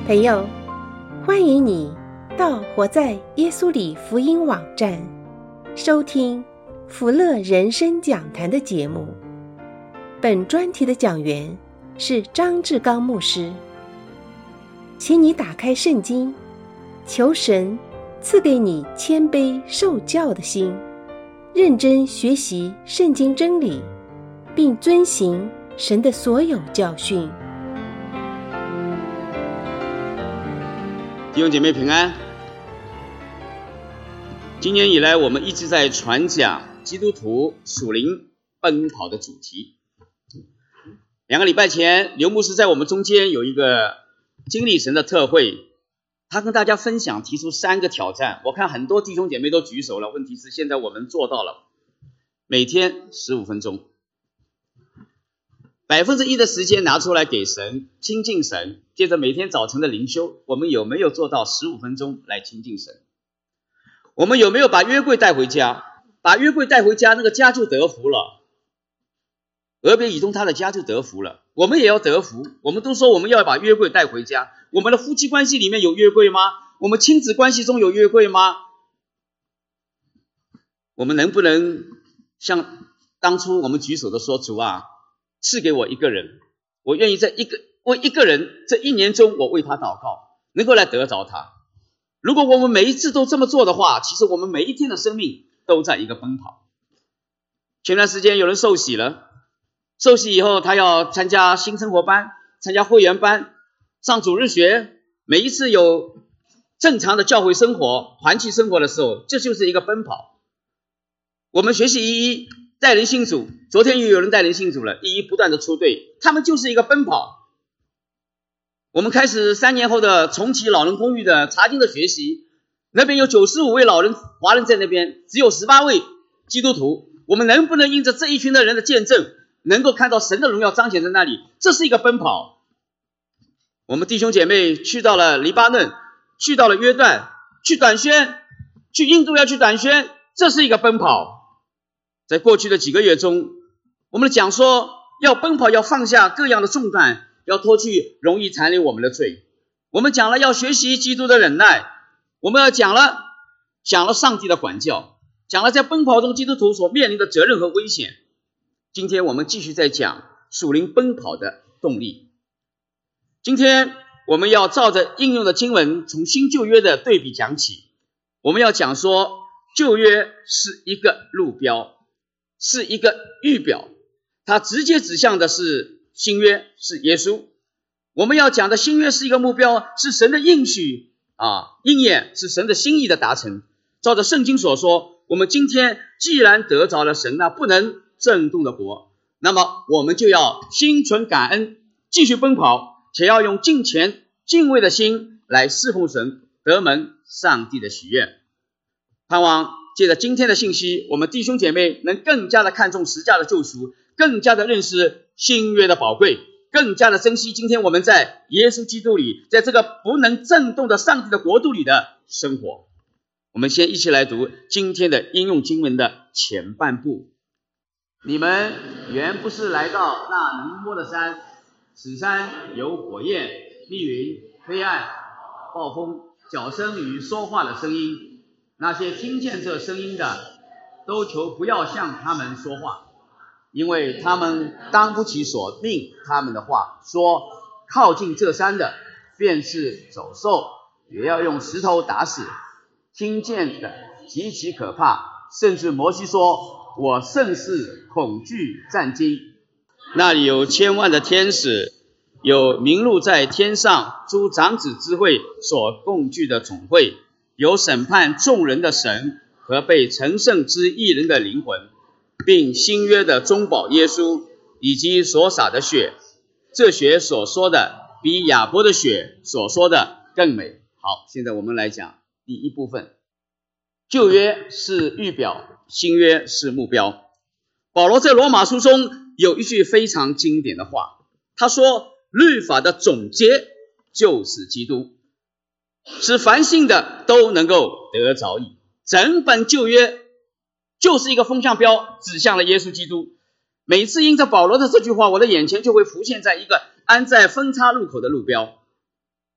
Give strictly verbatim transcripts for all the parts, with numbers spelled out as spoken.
朋友，欢迎你到活在耶稣里福音网站收听福乐人生讲坛的节目。本专题的讲员是张志刚牧师。请你打开圣经，求神赐给你谦卑受教的心，认真学习圣经真理，并遵行神的所有教训。 弟兄姐妹平安。今年以来，我们一直在传讲基督徒属灵奔跑的主题。两个礼拜前，刘牧师在我们中间有一个经历神的特会，他跟大家分享，提出三个挑战。我看很多弟兄姐妹都举手了，问题是现在我们做到了每天十五分钟，百分之一的时间拿出来给神，亲近神。接着每天早晨的灵修，我们有没有做到十五分钟来亲近神？我们有没有把约柜带回家？把约柜带回家，那个家就得福了。俄别以东他的家就得福了，我们也要得福。我们都说我们要把约柜带回家，我们的夫妻关系里面有约柜吗？我们亲子关系中有约柜吗？我们能不能像当初我们举手的说，主啊，赐给我一个人，我愿意在一个为一个人这一年中，我为他祷告，能够来得着他。如果我们每一次都这么做的话，其实我们每一天的生命都在一个奔跑。前段时间有人受洗了，受洗以后他要参加新生活班，参加会员班，上主日学，每一次有正常的教会生活、团契生活的时候，这就是一个奔跑。我们学习一一带人信主，昨天又有人带人信主了，一一不断的出队，他们就是一个奔跑。我们开始三年后的重启老人公寓的查经的学习，那边有九十五位老人华人在那边，只有十八位基督徒。我们能不能因着这一群的人的见证，能够看到神的荣耀彰显在那里？这是一个奔跑。我们弟兄姐妹去到了黎巴嫩，去到了约旦，去短宣，去印度要去短宣，这是一个奔跑。在过去的几个月中，我们讲说要奔跑，要放下各样的重担，要脱去容易缠累我们的罪。我们讲了要学习基督的忍耐，我们要讲了讲了上帝的管教，讲了在奔跑中基督徒所面临的责任和危险。今天我们继续在讲属灵奔跑的动力。今天我们要照着应用的经文，从新旧约的对比讲起。我们要讲说，旧约是一个路标，是一个预表，它直接指向的是新约，是耶稣。我们要讲的新约是一个目标，是神的应许啊，应验，是神的心意的达成。照着圣经所说，我们今天既然得着了神那不能震动的国，那么我们就要心存感恩，继续奔跑，且要用敬虔敬畏的心来侍奉神，得蒙上帝的喜悦。盼望借着今天的信息，我们弟兄姐妹能更加的看重十架的救赎，更加的认识新约的宝贵，更加的珍惜今天我们在耶稣基督里，在这个不能震动的上帝的国度里的生活。我们先一起来读今天的应用经文的前半部。你们原不是来到那能摸的山，此山有火焰、密云、黑暗、暴风、角声与说话的声音。那些听见这声音的，都求不要向他们说话，因为他们当不起所命他们的话，说靠近这山的便是走兽，也要用石头打死。听见的极其可怕，甚至摩西说，我甚是恐惧战惊。那里有千万的天使，有名录在天上诸长子之会所共聚的总会，有审判众人的神和被成圣之义人的灵魂，并新约的中保耶稣，以及所洒的血。这血所说的比亚伯的血所说的更美。好，现在我们来讲第一部分。旧约是预表，新约是目标。保罗在罗马书中有一句非常经典的话，他说律法的总结就是基督，使凡信的都能够得着义。整本旧约就是一个风向标，指向了耶稣基督。每次因着保罗的这句话，我的眼前就会浮现在一个安在分岔路口的路标。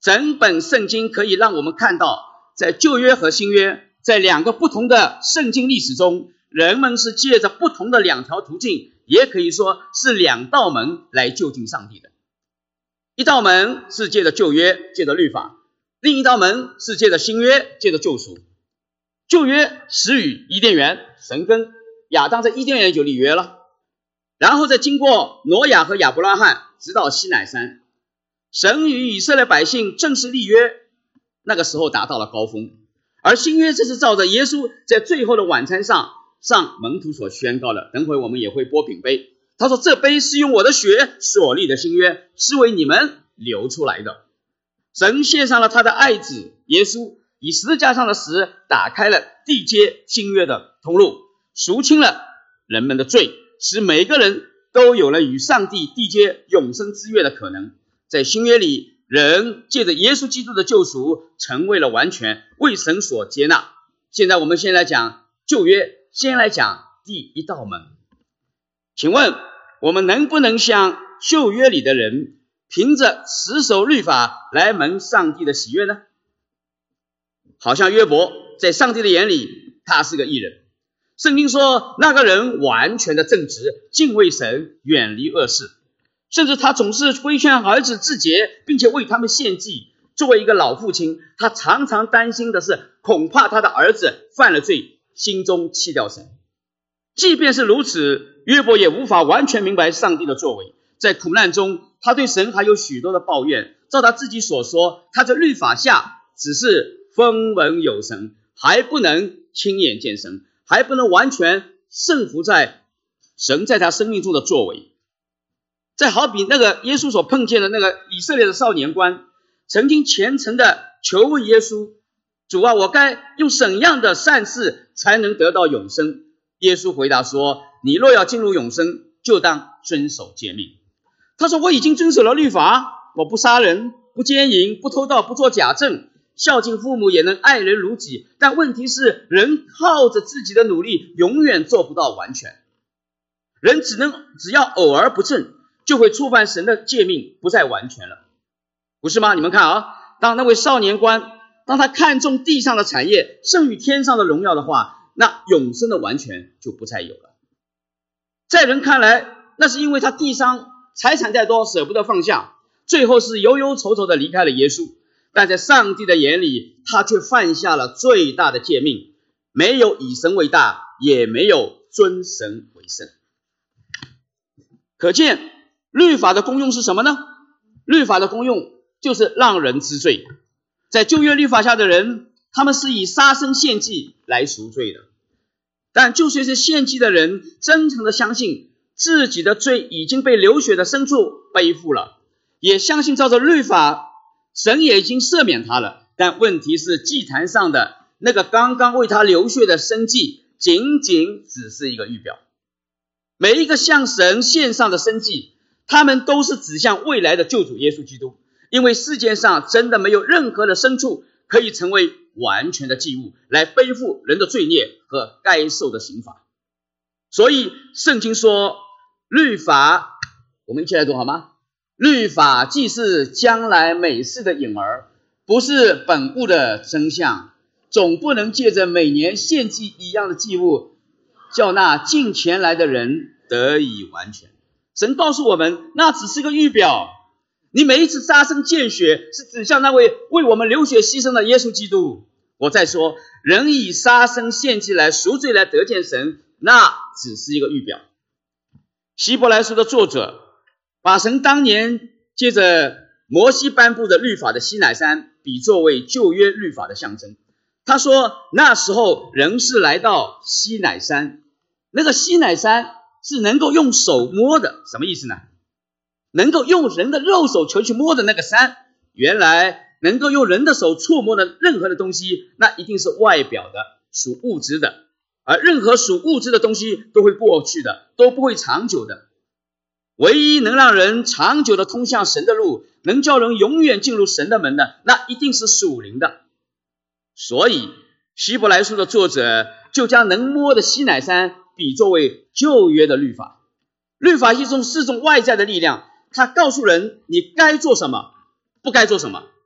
整本圣经可以让我们看到，在旧约和新约，在两个不同的圣经历史中，人们是借着不同的两条途径，也可以说是两道门来就近上帝的。一道门是借着旧约，借着律法；另一道门是借着新约，借着救赎。旧约始于伊甸园，神跟亚当在伊甸园就立约了，然后再经过挪亚和亚伯拉罕，直到西乃山，神与以色列百姓正式立约，那个时候达到了高峰。而新约这是照着耶稣在最后的晚餐上向门徒所宣告的，等会我们也会拨饼杯，他说这杯是用我的血所立的新约，是为你们流出来的。神献上了他的爱子耶稣，以十字架上的死打开了缔结新约的通路，赎清了人们的罪，使每个人都有了与上帝缔结永生之约的可能。在新约里，人借着耶稣基督的救赎成为了完全，为神所接纳。现在我们先来讲旧约，先来讲第一道门。请问我们能不能像旧约里的人，凭着持守律法来蒙上帝的喜悦呢？好像约伯，在上帝的眼里他是个义人。圣经说那个人完全的正直，敬畏神，远离恶事，甚至他总是规劝儿子自洁，并且为他们献祭。作为一个老父亲，他常常担心的是，恐怕他的儿子犯了罪，心中弃掉神。即便是如此，约伯也无法完全明白上帝的作为。在苦难中，他对神还有许多的抱怨。照他自己所说，他在律法下只是风闻有神，还不能亲眼见神，还不能完全顺服在神在他生命中的作为。再好比那个耶稣所碰见的那个以色列的少年官，曾经虔诚的求问耶稣，主啊，我该用怎样的善事才能得到永生？耶稣回答说，你若要进入永生，就当遵守诫命。他说，我已经遵守了律法，我不杀人，不奸淫，不偷盗，不做假证，孝敬父母，也能爱人如己。但问题是，人靠着自己的努力永远做不到完全。人只能只要偶尔不正，就会触犯神的诫命，不再完全了，不是吗？你们看啊，当那位少年官，当他看重地上的产业胜于天上的荣耀的话，那永生的完全就不再有了。在人看来，那是因为他地上财产再多，舍不得放下，最后是忧忧愁愁的离开了耶稣。但在上帝的眼里，他却犯下了最大的诫命，没有以神为大，也没有尊神为圣。可见律法的功用是什么呢？律法的功用就是让人知罪。在旧约律法下的人，他们是以杀生献祭来赎罪的。但就算是献祭的人真诚的相信自己的罪已经被流血的牲畜背负了，也相信照着律法神也已经赦免他了，但问题是祭坛上的那个刚刚为他流血的牲祭仅仅只是一个预表。每一个向神献上的牲祭，他们都是指向未来的救主耶稣基督，因为世界上真的没有任何的牲畜可以成为完全的祭物，来背负人的罪孽和该受的刑罚。所以圣经说，律法，我们一起来读好吗？律法既是将来美事的影儿，不是本物的真相，总不能借着每年献祭一样的祭物，叫那近前来的人得以完全。神告诉我们，那只是个预表。你每一次杀生见血，是指向那位为我们流血牺牲的耶稣基督。我再说，人以杀生献祭来赎罪来得见神，那只是一个预表。希伯来书的作者把神当年借着摩西颁布的律法的西乃山比作为旧约律法的象征。他说那时候人是来到西乃山，那个西乃山是能够用手摸的，什么意思呢？能够用人的肉手球去摸的那个山，原来能够用人的手触摸的任何的东西，那一定是外表的，属物质的，而任何属物质的东西都会过去的，都不会长久的。唯一能让人长久的通向神的路，能叫人永远进入神的门的，那一定是属灵的。所以希伯来书的作者就将能摸的西乃山比作为旧约的律法。律法是一种四种外在的力量，它告诉人你该做什么，不该做什么。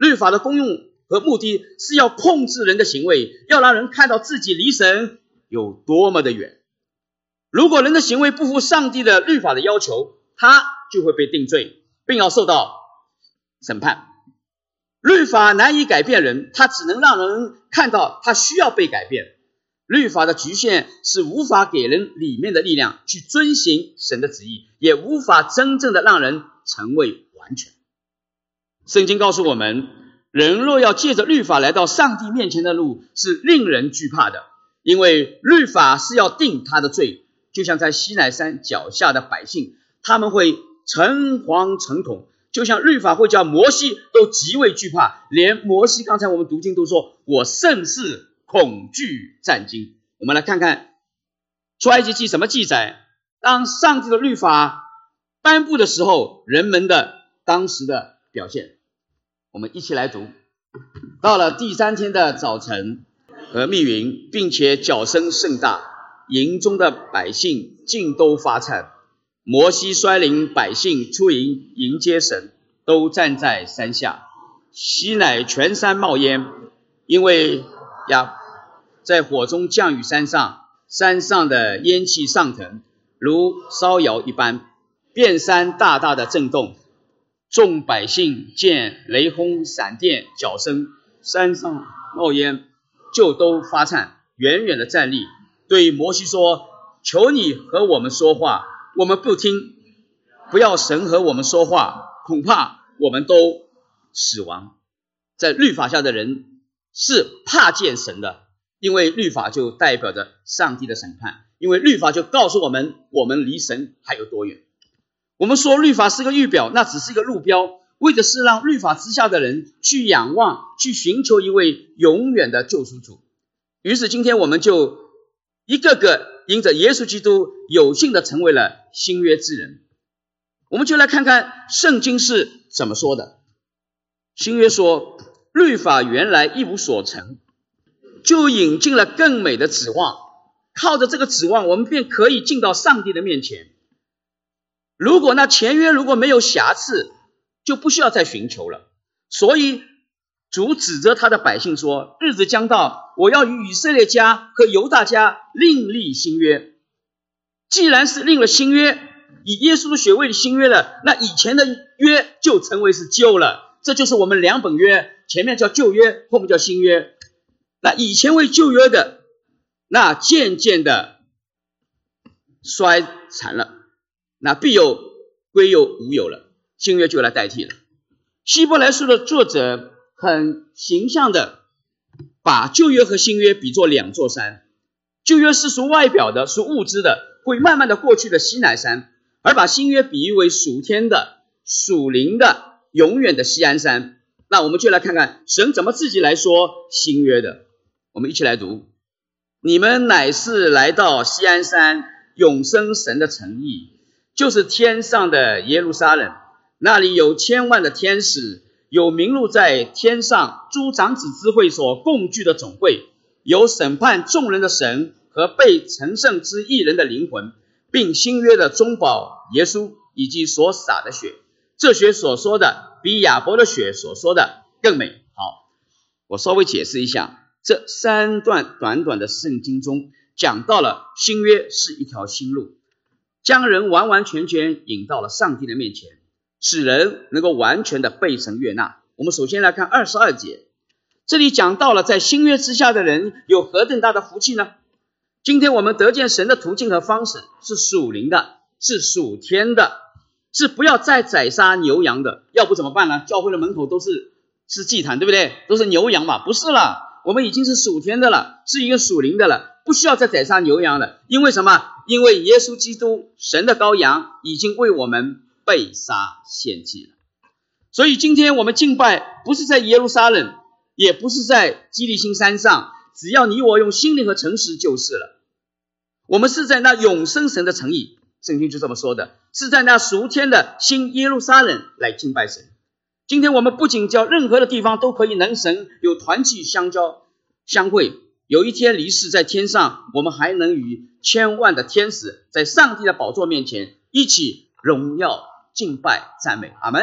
律法的功用和目的是要控制人的行为，要让人看到自己离神有多么的远。如果人的行为不符上帝的律法的要求，他就会被定罪，并要受到审判。律法难以改变人，它只能让人看到他需要被改变。律法的局限是无法给人里面的力量去遵行神的旨意，也无法真正的让人成为完全。圣经告诉我们，人若要借着律法来到上帝面前的路是令人惧怕的，因为律法是要定他的罪，就像在西乃山脚下的百姓，他们会诚惶诚恐，就像律法会叫摩西都极为惧怕，连摩西刚才我们读经都说，我甚是恐惧战惊。我们来看看出埃及记什么记载，当上帝的律法颁布的时候，人们的当时的表现。我们一起来读。到了第三天的早晨和密云，并且角声甚大，营中的百姓尽都发颤。摩西率领百姓出营迎接神，都站在山下。西乃全山冒烟，因为呀，在火中降雨山上，山上的烟气上腾，如烧窑一般，遍山大大的震动。众百姓见雷轰闪电角声，山上冒烟，就都发颤，远远的站立，对摩西说，求你和我们说话，我们不听，不要神和我们说话，恐怕我们都死亡。在律法下的人是怕见神的，因为律法就代表着上帝的审判，因为律法就告诉我们，我们离神还有多远。我们说律法是个预表，那只是一个路标，为的是让律法之下的人去仰望，去寻求一位永远的救赎主。于是今天我们就一个个因着耶稣基督有幸的成为了新约之人。我们就来看看圣经是怎么说的。新约说，律法原来一无所成，就引进了更美的指望，靠着这个指望，我们便可以进到上帝的面前。如果那前约如果没有瑕疵，就不需要再寻求了。所以主指责他的百姓说，日子将到，我要与以色列家和犹大家另立新约。既然是另了新约，以耶稣的血为新约了，那以前的约就成为是旧了。这就是我们两本约，前面叫旧约，后面叫新约。那以前为旧约的，那渐渐的衰残了，那必有归有无有了，新约就来代替了。希伯来书的作者很形象的把旧约和新约比作两座山，旧约是属外表的，属物质的，会慢慢的过去的西乃山，而把新约比喻为属天的，属灵的，永远的锡安山。那我们就来看看神怎么自己来说新约的。我们一起来读，你们乃是来到锡安山，永生神的城邑，就是天上的耶路撒冷，那里有千万的天使，有名录在天上诸长子之会所共聚的总会，有审判众人的神和被成圣之义人的灵魂，并新约的中保耶稣以及所洒的血。这血所说的比亚伯的血所说的更美。好，我稍微解释一下，这三段短短的圣经中讲到了新约是一条新路，将人完完全全引到了上帝的面前，使人能够完全的被神悦纳。我们首先来看二十二节，这里讲到了在新约之下的人有何等大的福气呢？今天我们得见神的途径和方式是属灵的，是属天的，是不要再宰杀牛羊的。要不怎么办呢？教会的门口都是是祭坛，对不对？都是牛羊嘛，不是了，我们已经是属天的了，是一个属灵的了，不需要再宰杀牛羊了。因为什么？因为耶稣基督神的羔羊已经为我们被杀献祭了。所以今天我们敬拜不是在耶路撒冷，也不是在基利心山上，只要你我用心灵和诚实就是了。我们是在那永生神的城邑，圣经就这么说的，是在那属天的新耶路撒冷来敬拜神。今天我们不仅叫任何的地方都可以能神有团契相交相会，有一天离世在天上，我们还能与千万的天使在上帝的宝座面前一起荣耀敬拜赞美。阿们。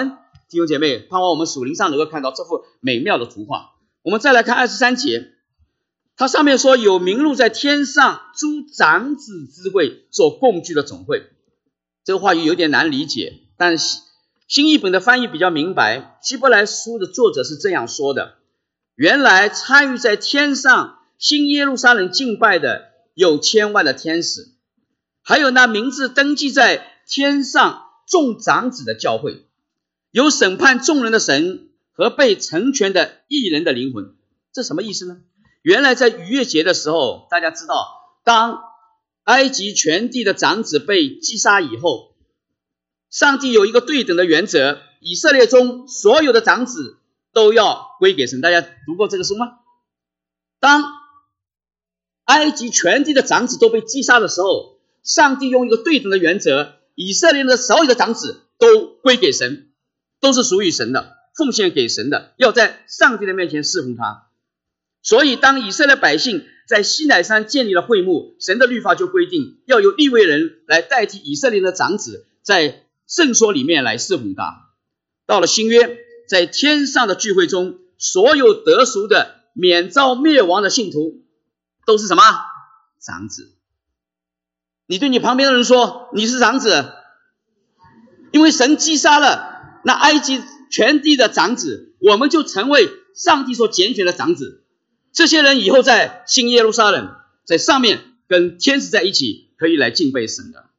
弟兄姐妹，盼望我们属灵上能够看到这幅美妙的图画。我们再来看二十三节，它上面说有名录在天上诸长子之会所共聚的总会。这个话语有点难理解，但新译本的翻译比较明白。希伯来书的作者是这样说的：原来参与在天上新耶路撒冷敬拜的有千万的天使，还有那名字登记在天上众长子的教会，有审判众人的神和被成全的义人的灵魂。这什么意思呢？原来在逾越节的时候，大家知道，当埃及全地的长子被击杀以后，上帝有一个对等的原则，以色列中所有的长子都要归给神。大家读过这个书吗？当埃及全地的长子都被击杀的时候，上帝用一个对等的原则，以色列的所有的长子都归给神，都是属于神的，奉献给神的，要在上帝的面前侍奉他。所以当以色列百姓在西乃山建立了会幕，神的律法就规定要由利未人来代替以色列的长子在圣所里面来侍奉他。到了新约，在天上的聚会中，所有得赎的免遭灭亡的信徒都是什么？长子。你对你旁边的人说你是长子，因为神击杀了那埃及全地的长子，我们就成为上帝所拣选的长子。这些人以后在新耶路撒冷，在上面跟天使在一起，可以来敬拜神的。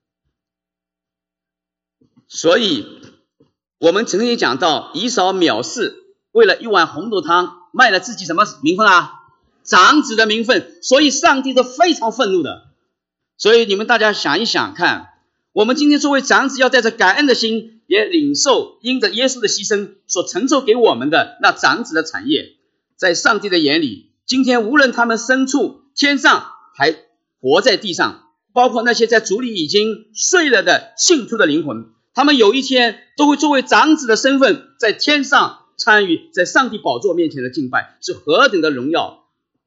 所以我们曾经讲到，以扫藐视，为了一碗红豆汤卖了自己什么名分啊？长子的名分，所以上帝都非常愤怒的。所以你们大家想一想看，我们今天作为长子，要带着感恩的心，也领受因着耶稣的牺牲所承受给我们的那长子的产业。在上帝的眼里，今天无论他们身处天上还活在地上，包括那些在主里已经睡了的信徒的灵魂，他们有一天都会作为长子的身份在天上参与在上帝宝座面前的敬拜，是何等的荣耀。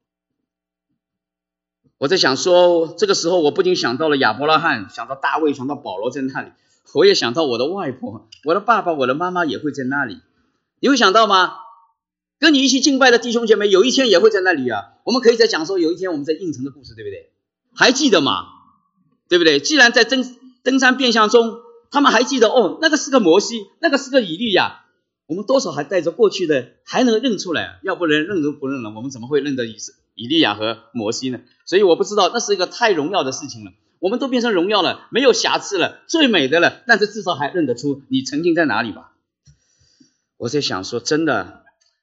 我在想说，这个时候我不仅想到了亚伯拉罕，想到大卫，想到保罗在那里，我也想到我的外婆，我的爸爸，我的妈妈也会在那里。你会想到吗？跟你一起敬拜的弟兄姐妹有一天也会在那里啊。我们可以在讲说有一天我们在应城的故事，对不对？还记得吗？对不对？既然在登登山变相中他们还记得，哦，那个是个摩西，那个是个以利亚，我们多少还带着过去的还能认出来，要不然认都不认了，我们怎么会认得以以利亚和摩西呢？所以我不知道，那是一个太荣耀的事情了，我们都变成荣耀了，没有瑕疵了，最美的了，但是至少还认得出你曾经在哪里吧。我在想说，真的，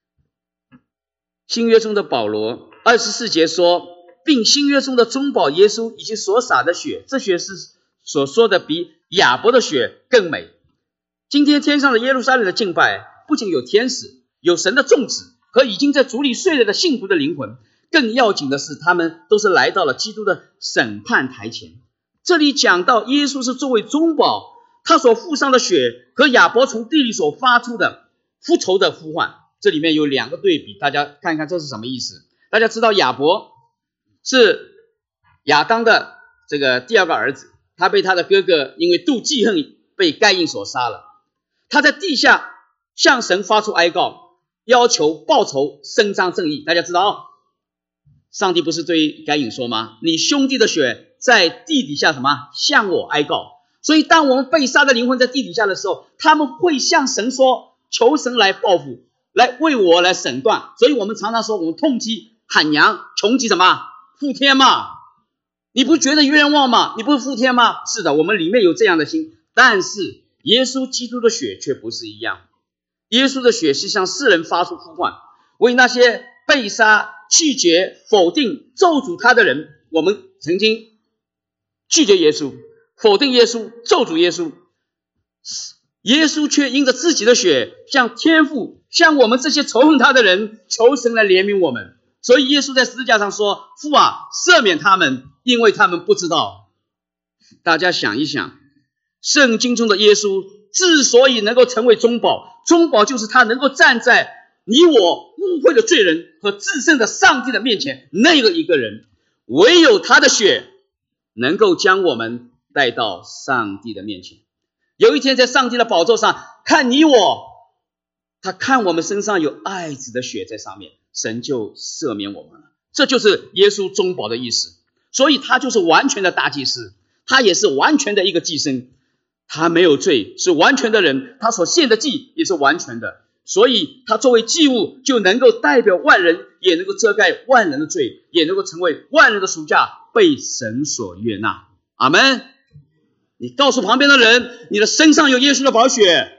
新约中的保罗二十四节说，并新约中的中保耶稣以及所洒的血，这血是所说的比亚伯的血更美。今天天上的耶路撒冷的敬拜，不仅有天使，有神的众子和已经在主里睡了的幸福的灵魂，更要紧的是他们都是来到了基督的审判台前。这里讲到耶稣是作为中保，他所付上的血和亚伯从地里所发出的复仇的呼唤，这里面有两个对比，大家看看这是什么意思。大家知道亚伯是亚当的这个第二个儿子，他被他的哥哥因为妒忌恨被该隐所杀了。他在地下向神发出哀告，要求报仇，伸张正义。大家知道、哦、上帝不是对该隐说吗？你兄弟的血在地底下什么向我哀告。所以当我们被杀的灵魂在地底下的时候，他们会向神说，求神来报复，来为我来审断。所以我们常常说，我们痛击喊娘，穷极什么覆天嘛。你不觉得冤枉吗？你不是覆天吗？是的，我们里面有这样的心。但是耶稣基督的血却不是一样，耶稣的血是向世人发出呼唤，为那些被杀、拒绝、否定、咒诅他的人。我们曾经拒绝耶稣，否定耶稣，咒诅耶稣，耶稣却因着自己的血向天父，向我们这些仇恨他的人求神来怜悯我们。所以耶稣在十字架上说，父啊，赦免他们，因为他们不知道。大家想一想，圣经中的耶稣之所以能够成为中保，中保就是他能够站在你我污秽的罪人和至圣的上帝的面前，那个一个人，唯有他的血能够将我们带到上帝的面前。有一天在上帝的宝座上看你我他看我们身上有爱子的血在上面，神就赦免我们了。这就是耶稣中保的意思。所以他就是完全的大祭司，他也是完全的一个祭牲，他没有罪，是完全的人，他所献的祭也是完全的，所以他作为祭物就能够代表万人，也能够遮盖万人的罪，也能够成为万人的赎价，被神所悦纳。阿们。你告诉旁边的人，你的身上有耶稣的宝血。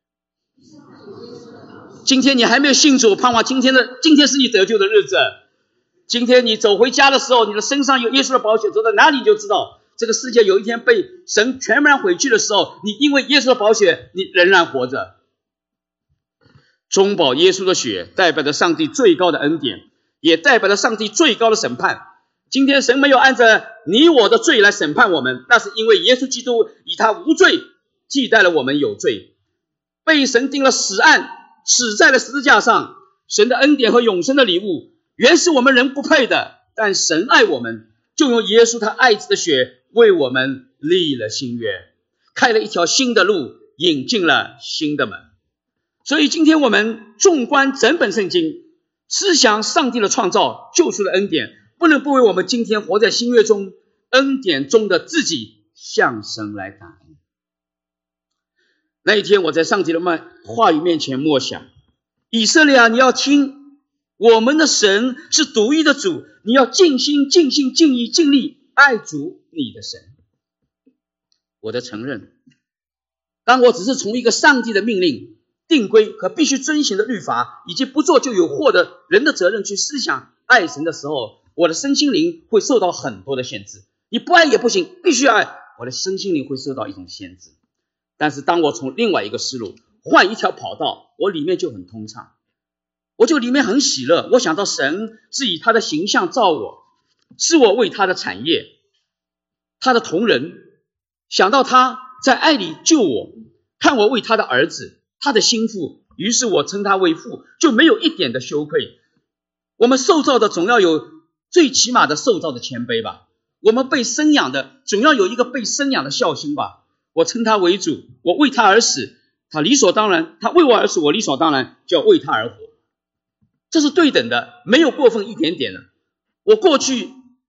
今天你还没有信主，盼望今天的今天是你得救的日子。今天你走回家的时候，你的身上有耶稣的宝血，走到哪里你就知道这个世界有一天被神全然毁去的时候，你因为耶稣的宝血，你仍然活着。中保耶稣的血代表着上帝最高的恩典，也代表着上帝最高的审判。今天神没有按着你我的罪来审判我们，那是因为耶稣基督以他无罪替代了我们有罪，被神定了死案，死在了十字架上。神的恩典和永生的礼物原是我们人不配的，但神爱我们，就用耶稣他爱子的血为我们立了新约，开了一条新的路，引进了新的门。所以今天我们纵观整本圣经，思想上帝的创造救赎的恩典，不能不为我们今天活在新约中恩典中的自己向神来感恩。那一天我在上帝的话语面前默想，以色列啊，你要听，我们的神是独一的主，你要尽心尽性尽意尽力爱主你的神。我的承认，当我只是从一个上帝的命令、定规和必须遵行的律法，以及不做就有祸的人的责任去思想爱神的时候，我的身心灵会受到很多的限制。你不爱也不行，必须爱，我的身心灵会受到一种限制。但是当我从另外一个思路换一条跑道，我里面就很通畅，我就里面很喜乐。我想到神是以他的形象造我，是我为他的产业，他的同人，想到他在爱里救我，看我为他的儿子，他的心腹，于是我称他为父，就没有一点的羞愧。我们受造的总要有最起码的受造的谦卑吧，我们被生养的总要有一个被生养的孝心吧。我称他为主，我为他而死，他理所当然，他为我而死，我理所当然就要为他而活。这是对等的，没有过分一点点的。我过去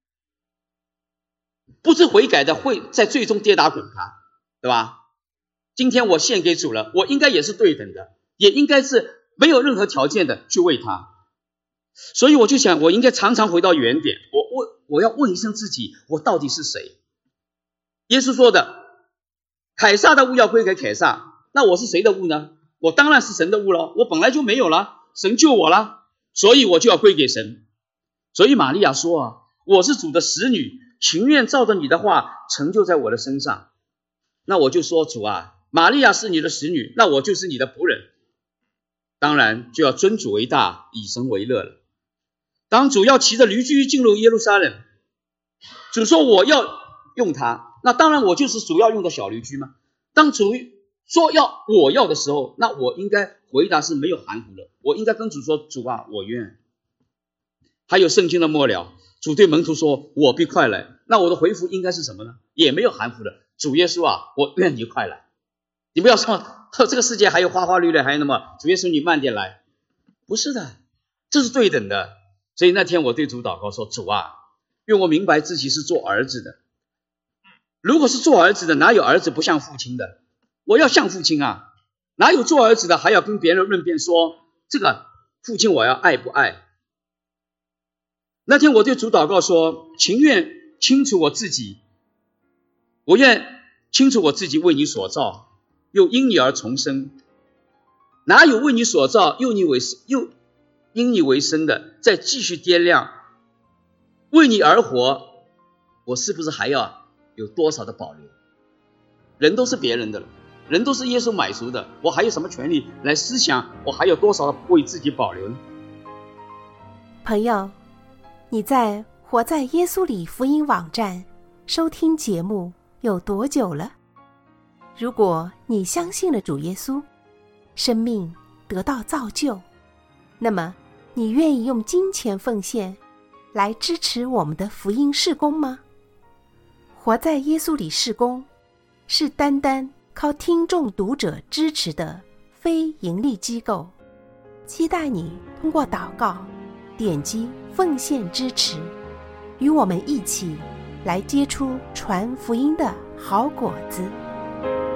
不知悔改的会在最终跌打滚他，对吧？今天我献给主了，我应该也是对等的，也应该是没有任何条件的去为他。所以我就想，我应该常常回到原点，我问，我要问一声自己，我到底是谁？耶稣说的，凯撒的物要归给凯撒，那我是谁的物呢？我当然是神的物了，我本来就没有了，神救我了，所以我就要归给神。所以玛利亚说啊，我是主的使女，情愿照着你的话成就在我的身上。那我就说，主啊，玛利亚是你的使女，那我就是你的仆人，当然就要尊主为大，以神为乐了。当主要骑着驴驹进入耶路撒冷，主说我要用它，那当然我就是主要用的小驴驹嘛。当主说要我要的时候，那我应该回答是没有含糊的，我应该跟主说，主啊，我愿。还有圣经的末了，主对门徒说，我必快来，那我的回复应该是什么呢？也没有含糊的，主耶稣啊，我愿你快来。你不要说这个世界还有花花绿绿，还有那么主耶稣你慢点来，不是的，这是对等的。所以那天我对主祷告说，主啊，愿我明白自己是做儿子的，如果是做儿子的，哪有儿子不像父亲的？我要像父亲啊，哪有做儿子的还要跟别人论辩说这个父亲我要爱不爱？那天我对主祷告说，情愿清楚我自己，我愿清楚我自己为你所造，又因你而重生，哪有为你所造又你为又因你为生的再继续掂量，为你而活，我是不是还要有多少的保留？人都是别人的了，人都是耶稣买赎的，我还有什么权利来思想我还有多少的为自己保留呢？ 朋友，你在活在耶稣里福音网站收听节目有多久了？如果你相信了主耶稣，生命得到造就，那么你愿意用金钱奉献来支持我们的福音事工吗？活在耶稣里事工是单单靠听众读者支持的非盈利机构。 期待你通过祷告点击奉献支持，与我们一起来结出传福音的好果子。